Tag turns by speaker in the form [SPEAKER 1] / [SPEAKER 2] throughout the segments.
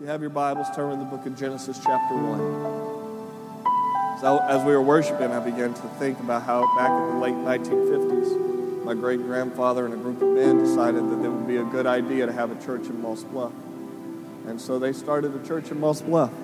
[SPEAKER 1] you have your Bibles, turn to the book of Genesis chapter 1. So as we were worshiping, I began to think about how back in the late 1950s, my great-grandfather and a group of men decided that it would be a good idea to have a church in Moss Bluff. And so they started a church in Moss Bluff.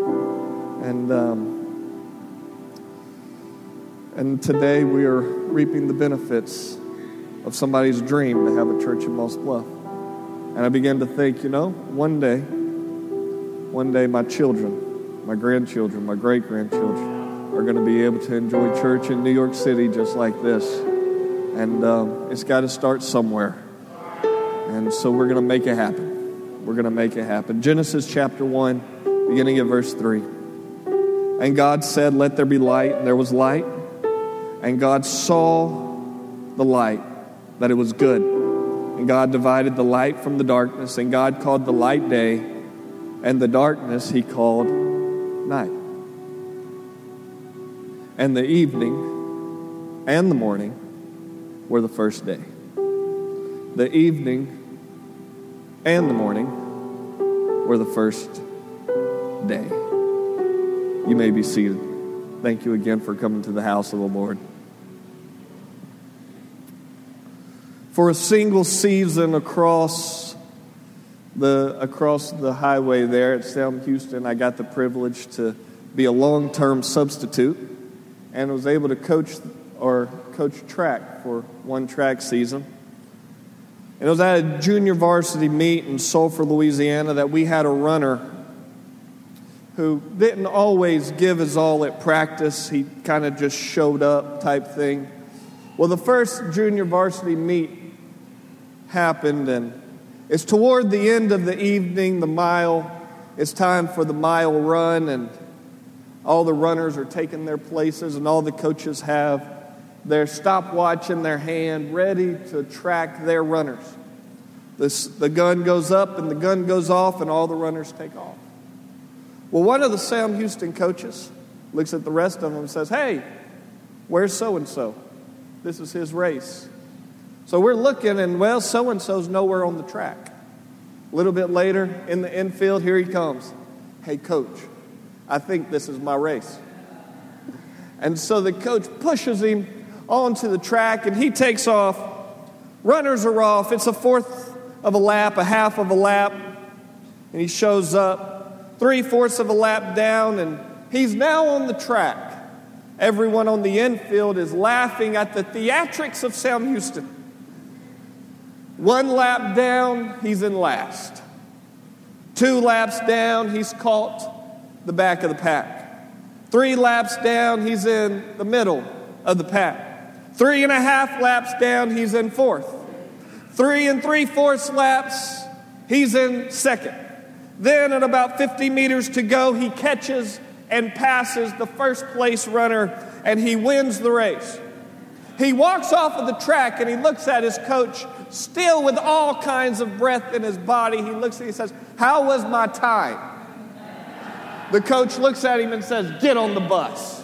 [SPEAKER 1] And today we are reaping the benefits of somebody's dream to have a church in Moss Bluff. And I began to think, one day my children, my grandchildren, my great-grandchildren are going to be able to enjoy church in New York City just like this. And it's got to start somewhere. And so we're going to make it happen. We're going to make it happen. Genesis chapter 1, beginning at verse 3. And God said, "Let there be light," and there was light. And God saw the light, that it was good. And God divided the light from the darkness, and God called the light day, and the darkness He called night. And the evening and the morning were the first day. The evening and the morning were the first day. You may be seated. Thank you again for coming to the house of the Lord. For a single season across the highway there at Salem, Houston, I got the privilege to be a long-term substitute and was able to coach track for one track season. And it was at a junior varsity meet in Sulphur, Louisiana, that we had a runner who didn't always give his all at practice. He kind of just showed up type thing. Well, the first junior varsity meet happened, and it's toward the end of the evening, the mile. It's time for the mile run, and all the runners are taking their places, and all the coaches have their stopwatch in their hand, ready to track their runners. The gun goes up, and the gun goes off, and all the runners take off. Well, one of the Salem Houston coaches looks at the rest of them and says, "Hey, where's so-and-so? This is his race." So we're looking, and so-and-so's nowhere on the track. A little bit later, in the infield, here he comes. "Hey, coach, I think this is my race." And so the coach pushes him onto the track, and he takes off. Runners are off. It's a fourth of a lap, a half of a lap, and he shows up. 3/4 of a lap down, and he's now on the track. Everyone on the infield is laughing at the theatrics of Salem Houston. 1 lap down, he's in last. 2 laps down, he's caught the back of the pack. 3 laps down, he's in the middle of the pack. 3.5 laps down, he's in fourth. 3 3/4 laps, he's in second. Then at about 50 meters to go, he catches and passes the first place runner, and he wins the race. He walks off of the track, and he looks at his coach, still with all kinds of breath in his body. He looks at him and says, "How was my time?" The coach looks at him and says, "Get on the bus."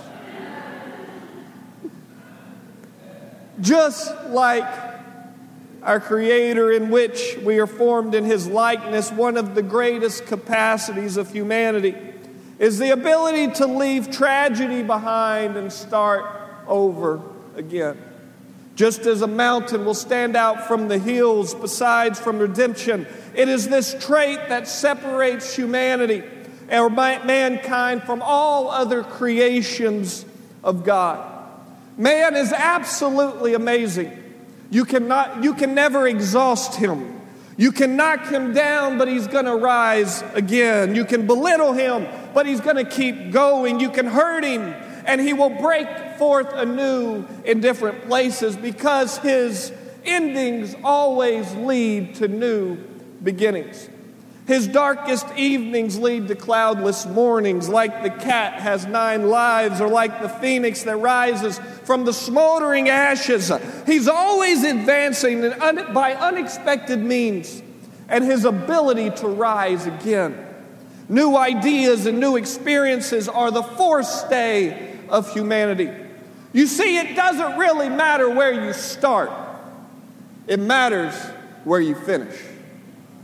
[SPEAKER 1] Just like our Creator, in which we are formed in His likeness, one of the greatest capacities of humanity is the ability to leave tragedy behind and start over again. Just as a mountain will stand out from the hills besides from redemption, it is this trait that separates humanity or mankind from all other creations of God. Man is absolutely amazing. You can never exhaust him. You can knock him down, but he's going to rise again. You can belittle him, but he's going to keep going. You can hurt him, and he will break forth anew in different places, because his endings always lead to new beginnings. His darkest evenings lead to cloudless mornings, like the cat has 9 lives, or like the phoenix that rises from the smoldering ashes. He's always advancing by unexpected means, and his ability to rise again. New ideas and new experiences are the forestay of humanity. You see, it doesn't really matter where you start. It matters where you finish.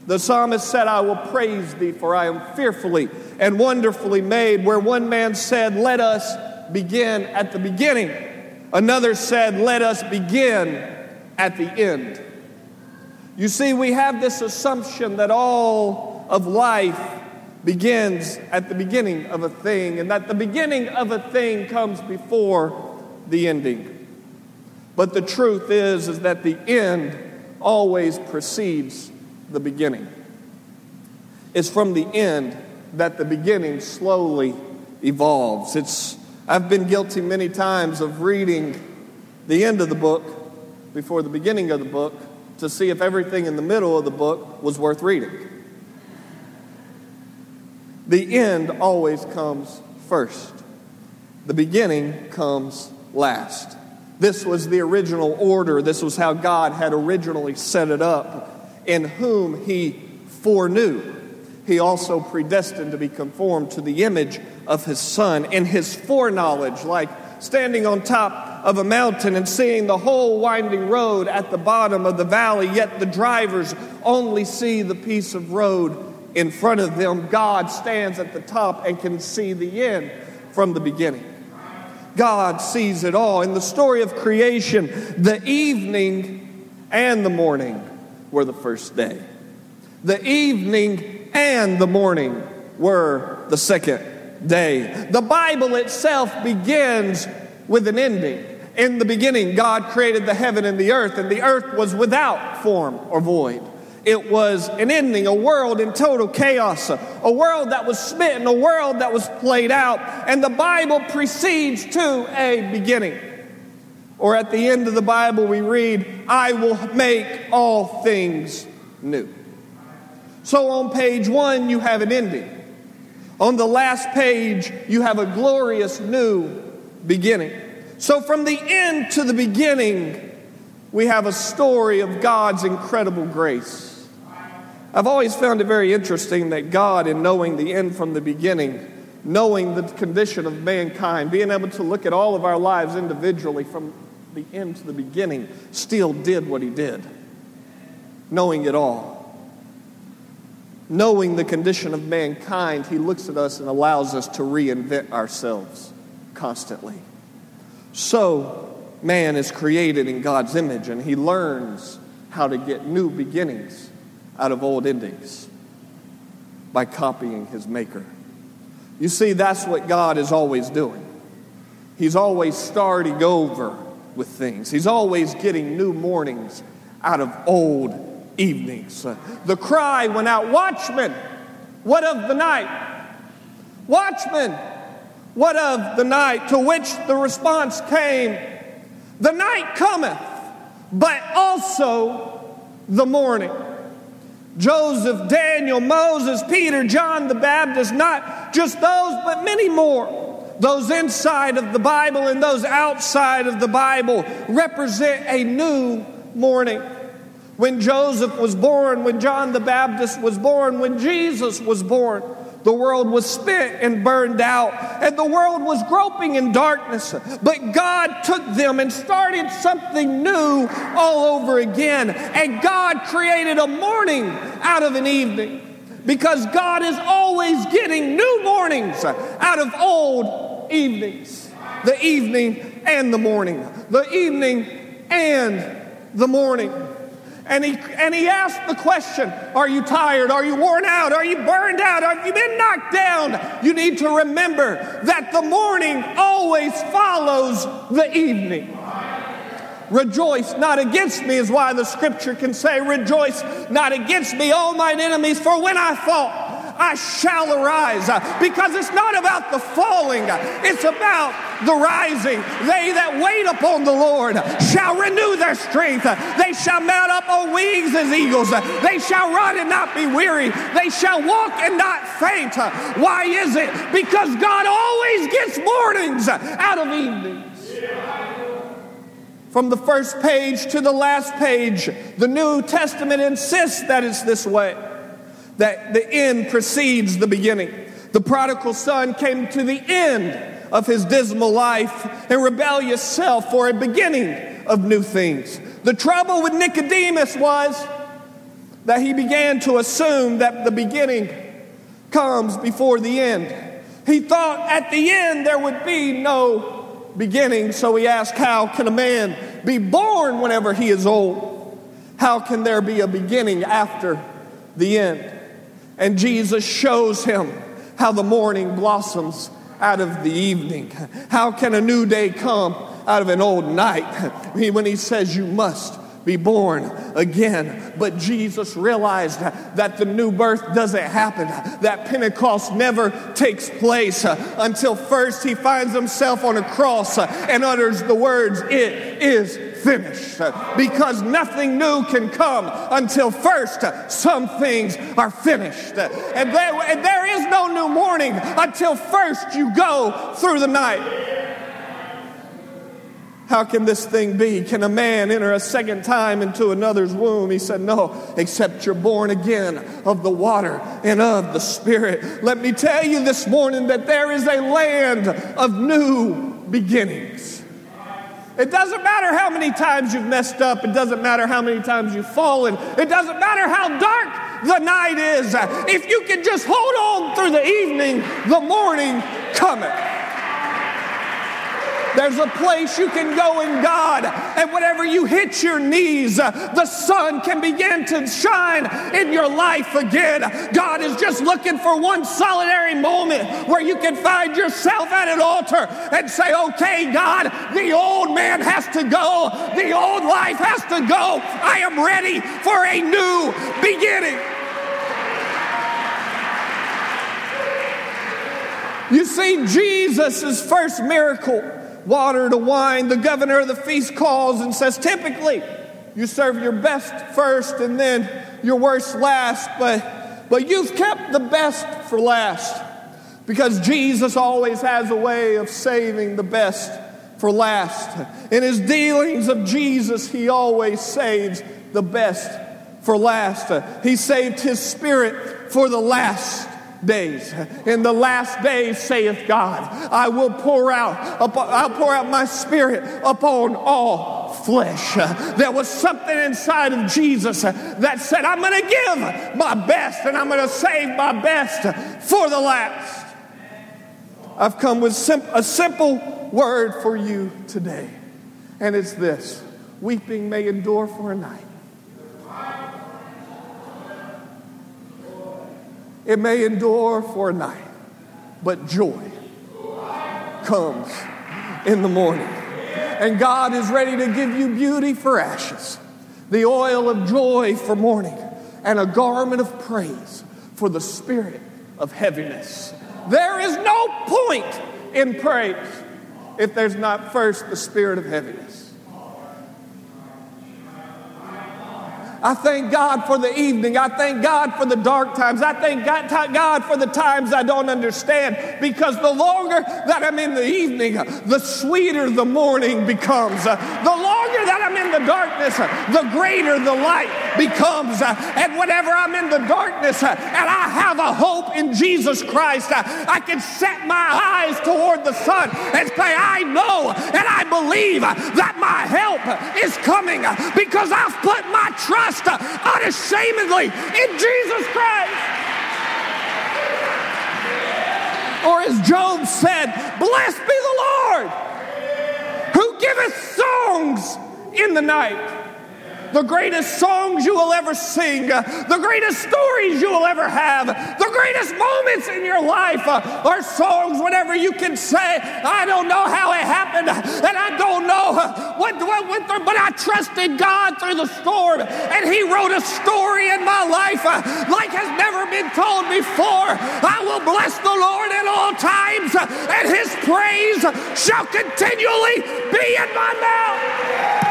[SPEAKER 1] The psalmist said, I will praise thee, for I am fearfully and wonderfully made. Where one man said, let us begin at the beginning, another said, let us begin at the end. You see, we have this assumption that all of life begins at the beginning of a thing, and that the beginning of a thing comes before the ending. But the truth is that the end always precedes the beginning. It's from the end that the beginning slowly evolves. I've been guilty many times of reading the end of the book before the beginning of the book to see if everything in the middle of the book was worth reading. The end always comes first. The beginning comes last. This was the original order. This was how God had originally set it up. In whom he foreknew, he also predestined to be conformed to the image of his Son. In his foreknowledge, like standing on top of a mountain and seeing the whole winding road at the bottom of the valley, yet the drivers only see the piece of road in front of them. God stands at the top and can see the end from the beginning. God sees it all. In the story of creation, the evening and the morning were the first day. The evening and the morning were the second day. The Bible itself begins with an ending. In the beginning, God created the heaven and the earth was without form or void. It was an ending, a world in total chaos, a world that was smitten, a world that was played out. And the Bible precedes to a beginning. Or at the end of the Bible we read, I will make all things new. So on page 1 you have an ending. On the last page you have a glorious new beginning. So from the end to the beginning we have a story of God's incredible grace. I've always found it very interesting that God, in knowing the end from the beginning, knowing the condition of mankind, being able to look at all of our lives individually from the end to the beginning, still did what he did, knowing it all. Knowing the condition of mankind, he looks at us and allows us to reinvent ourselves constantly. So, man is created in God's image, and he learns how to get new beginnings out of old endings by copying his maker. You see, that's what God is always doing. He's always starting over with things. He's always getting new mornings out of old evenings. The cry went out, watchmen, what of the night? Watchmen, what of the night? To which the response came, the night cometh, but also the morning. Joseph, Daniel, Moses, Peter, John the Baptist, not just those, but many more. Those inside of the Bible and those outside of the Bible represent a new morning. When Joseph was born, when John the Baptist was born, when Jesus was born, the world was spent and burned out, and the world was groping in darkness. But God took them and started something new all over again. And God created a morning out of an evening, because God is always getting new mornings out of old evenings. The evening and the morning. The evening and the morning. And he asked the question, are you tired? Are you worn out? Are you burned out? Have you been knocked down? You need to remember that the morning always follows the evening. Rejoice not against me is why the scripture can say, rejoice not against me, all mine enemies, for when I fall, I shall arise. Because it's not about the falling, it's about the rising. They that wait upon the Lord shall renew their strength. They shall mount up on wings as eagles. They shall run and not be weary. They shall walk and not faint. Why is it? Because God always gets mornings out of evenings. From the first page to the last page, the New Testament insists that it's this way, that the end precedes the beginning. The prodigal son came to the end of his dismal life and rebellious self for a beginning of new things. The trouble with Nicodemus was that he began to assume that the beginning comes before the end. He thought at the end there would be no beginning, so he asked, how can a man be born whenever he is old? How can there be a beginning after the end? And Jesus shows him how the morning blossoms out of the evening. How can a new day come out of an old night? When he says you must be born again. But Jesus realized that the new birth doesn't happen, that Pentecost never takes place until first he finds himself on a cross and utters the words, "It is finished." Because nothing new can come until first some things are finished. And there is no new morning until first you go through the night. How can this thing be? Can a man enter a second time into another's womb? He said, no, except you're born again of the water and of the Spirit. Let me tell you this morning that there is a land of new beginnings. It doesn't matter how many times you've messed up. It doesn't matter how many times you've fallen. It doesn't matter how dark the night is. If you can just hold on through the evening, the morning cometh. There's a place you can go in God, and whenever you hit your knees, the sun can begin to shine in your life again. God is just looking for one solitary moment where you can find yourself at an altar and say, okay, God, the old man has to go. The old life has to go. I am ready for a new beginning. You see, Jesus' first miracle, water to wine, the governor of the feast calls and says, typically, you serve your best first and then your worst last, but you've kept the best for last, because Jesus always has a way of saving the best for last. In his dealings of Jesus, he always saves the best for last. He saved his Spirit for the last days. In the last days, saith God, I'll pour out my Spirit upon all flesh. There was something inside of Jesus that said, I'm going to give my best and I'm going to save my best for the last. I've come with a simple word for you today, and it's this: weeping may endure for a night. It may endure for a night, but joy comes in the morning. And God is ready to give you beauty for ashes, the oil of joy for mourning, and a garment of praise for the spirit of heaviness. There is no point in praise if there's not first the spirit of heaviness. I thank God for the evening. I thank God for the dark times. I thank God for the times I don't understand, because the longer that I'm in the evening, the sweeter the morning becomes. The longer that I'm in the darkness, the greater the light becomes. And whenever I'm in the darkness and I have a hope in Jesus Christ, I can set my eyes toward the sun and say, I know and I believe that my help is coming, because I've put my trust unashamedly in Jesus Christ. Or as Job said, blessed be the Lord, who giveth songs in the night. The greatest songs you will ever sing, the greatest stories you will ever have, the greatest moments in your life are songs whenever you can say, I don't know how it happened, and I don't know what went through, but I trusted God through the storm, and he wrote a story in my life like has never been told before. I will bless the Lord at all times, and his praise shall continually be in my mouth.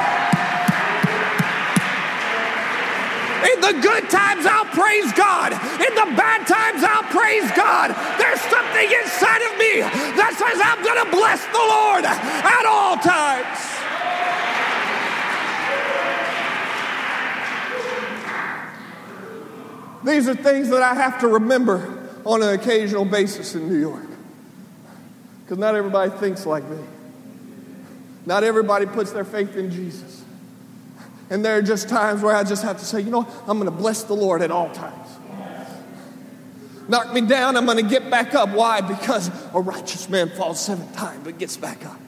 [SPEAKER 1] In the good times, I'll praise God. In the bad times, I'll praise God. There's something inside of me that says I'm going to bless the Lord at all times. These are things that I have to remember on an occasional basis in New York, because not everybody thinks like me. Not everybody puts their faith in Jesus. And there are just times where I just have to say, you know what? I'm going to bless the Lord at all times. Knock me down, I'm going to get back up. Why? Because a righteous man falls 7 times but gets back up.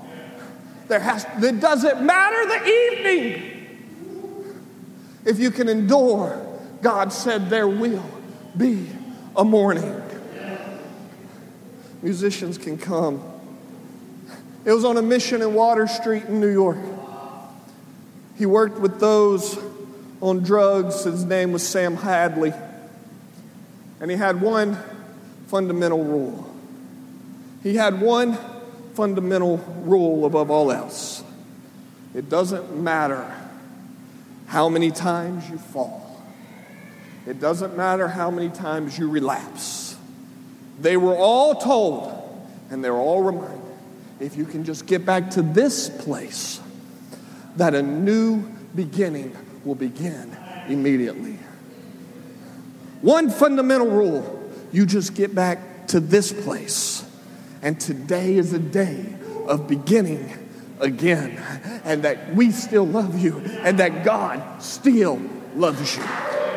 [SPEAKER 1] It doesn't matter the evening. If you can endure, God said there will be a morning. Musicians can come. It was on a mission in Water Street in New York. He worked with those on drugs. His name was Sam Hadley. And he had one fundamental rule. He had one fundamental rule above all else. It doesn't matter how many times you fall. It doesn't matter how many times you relapse. They were all told, and they were all reminded, if you can just get back to this place, that a new beginning will begin immediately. One fundamental rule, you just get back to this place. And today is a day of beginning again. And that we still love you. And that God still loves you.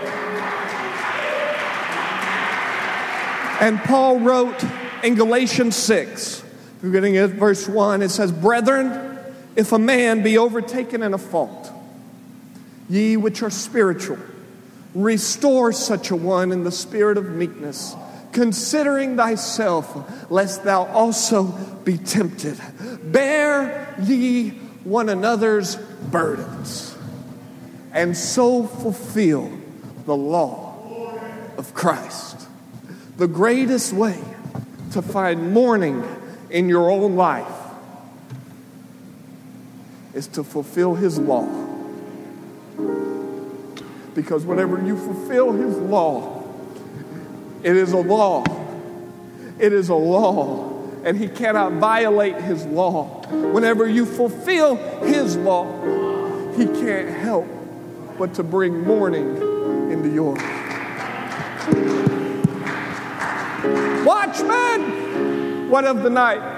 [SPEAKER 1] And Paul wrote in Galatians 6, beginning at verse 1, it says, Brethren, if a man be overtaken in a fault, ye which are spiritual, restore such a one in the spirit of meekness, considering thyself, lest thou also be tempted. Bear ye one another's burdens, and so fulfill the law of Christ. The greatest way to find mourning in your own life is to fulfill His law. Because whenever you fulfill His law, it is a law. It is a law. And He cannot violate His law. Whenever you fulfill His law, He can't help but to bring mourning into yours. Watchmen, what of the night?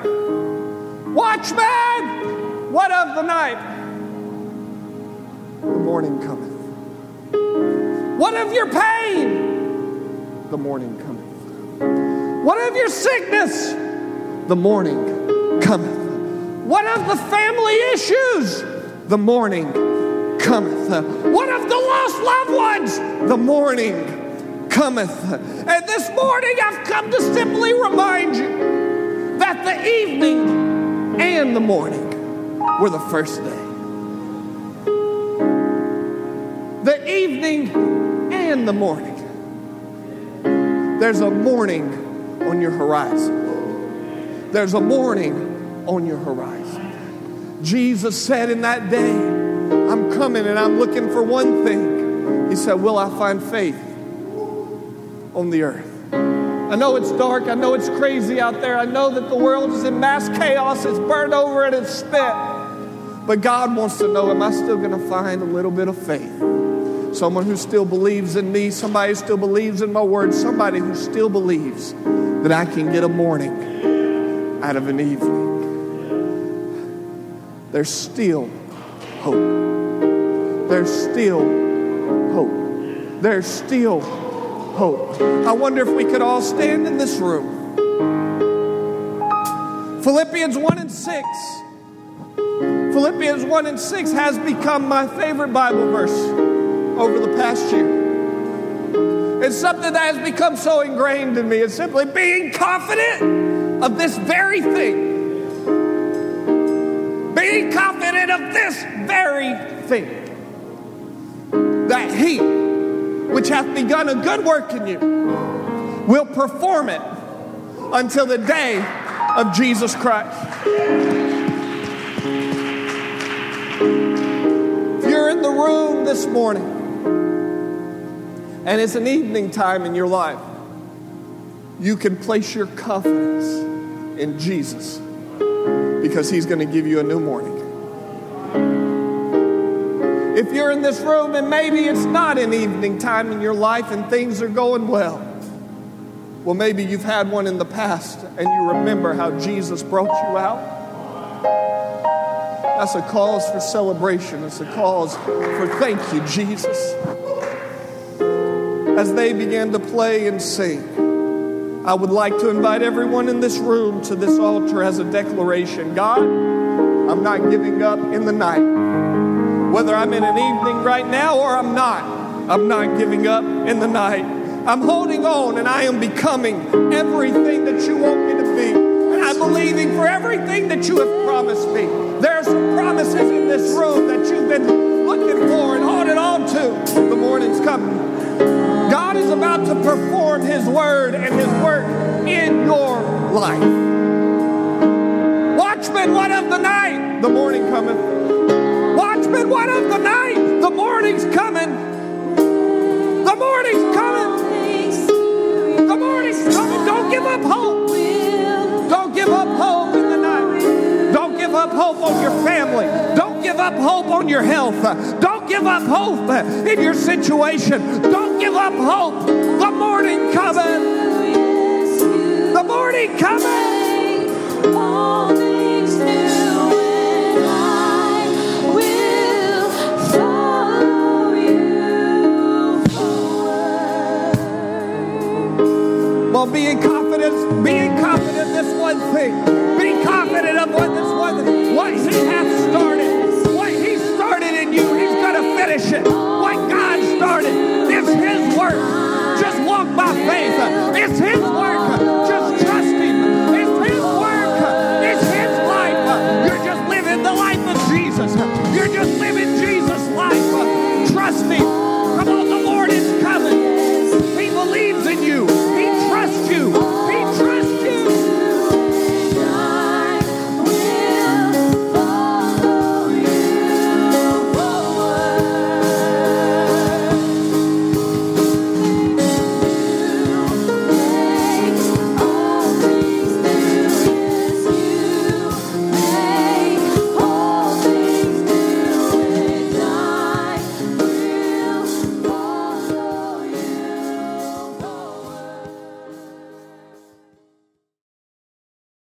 [SPEAKER 1] Watchmen, what of the night? The morning cometh. What of your pain? The morning cometh. What of your sickness? The morning cometh. What of the family issues? The morning cometh. What of the lost loved ones? The morning cometh. And this morning I've come to simply remind you that the evening and the morning were the first day. The evening and the morning. There's a morning on your horizon. There's a morning on your horizon. Jesus said in that day, I'm coming and I'm looking for one thing. He said, will I find faith on the earth? I know it's dark. I know it's crazy out there. I know that the world is in mass chaos. It's burned over and it's spent. But God wants to know, am I still going to find a little bit of faith? Someone who still believes in me, somebody who still believes in my word, somebody who still believes that I can get a morning out of an evening. There's still hope. There's still hope. There's still hope. I wonder if we could all stand in this room. Philippians 1 and 6. Philippians 1 and 6 has become my favorite Bible verse over the past year. It's something that has become so ingrained in me. It's simply being confident of this very thing. Being confident of this very thing. That He, which hath begun a good work in you, will perform it until the day of Jesus Christ. If you're in the room this morning, and it's an evening time in your life, you can place your confidence in Jesus because He's going to give you a new morning. If you're in this room and maybe it's not an evening time in your life and things are going well, maybe you've had one in the past and you remember how Jesus brought you out. That's a cause for celebration. It's a cause for thank you, Jesus. As they began to play and sing, I would like to invite everyone in this room to this altar as a declaration. God, I'm not giving up in the night. Whether I'm in an evening right now or I'm not giving up in the night. I'm holding on and I am becoming everything that you want me to be. And I'm believing for everything that you have promised me. There are some promises in this room that you've been looking for and holding on to. The morning's coming. God is about to perform His word and His work in your life. Watchmen, what of the night? The morning cometh. Watchmen, what of the night? The morning's coming. The morning's coming. The morning's coming. Don't give up hope. Don't give up hope in the night. Don't give up hope on your family. Don't give up hope on your health. Don't give up hope in your situation. Don't give up hope. The morning coming. The morning coming. All things new, and I will follow you forward. Well, being confident this one thing. Be confident of what He hath started. What He started in you, He's going to finish it. What God started, it's His work. Just walk by faith. It's His